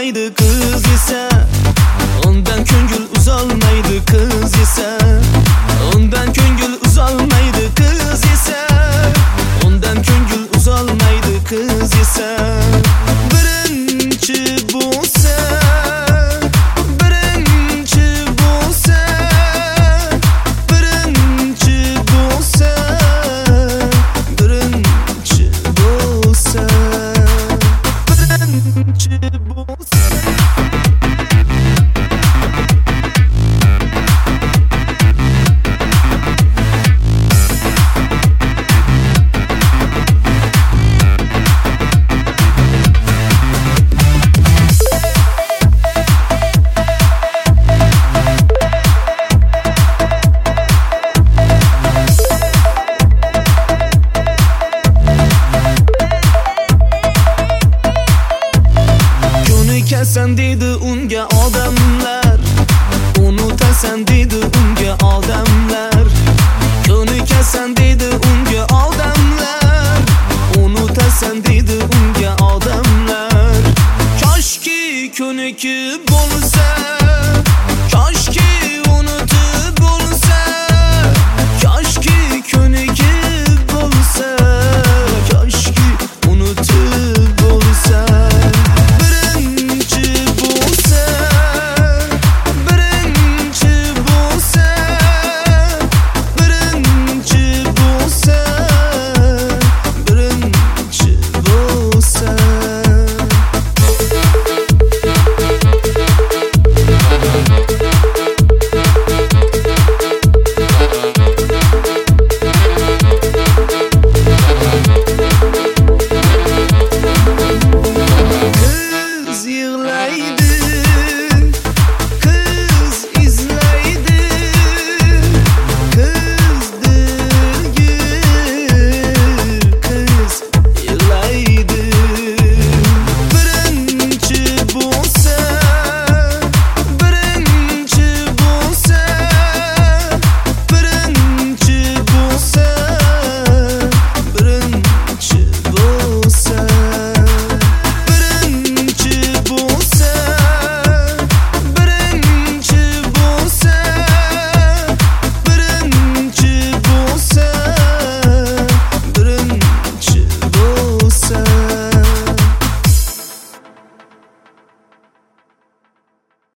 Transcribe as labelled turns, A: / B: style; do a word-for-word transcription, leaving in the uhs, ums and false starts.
A: uzolmaydi kız esa, undan ko'ngil uzolmaydi kız esa, undan ko'ngil uzolmaydi kız esa, undan ko'ngil uzolmaydi kız esa. Birinchi bo'lsa, birinchi bo'lsa, birinchi bo'lsa, birinchi bo'lsa, birinchi bo'lsa. Unutasan deydi unga odamlar, unutasan deydi unga odamlar, ko'nikasan deydi unga odamlar, unutasan deydi unga odamlar. Koshki ko'nikib bo'lsa, koshki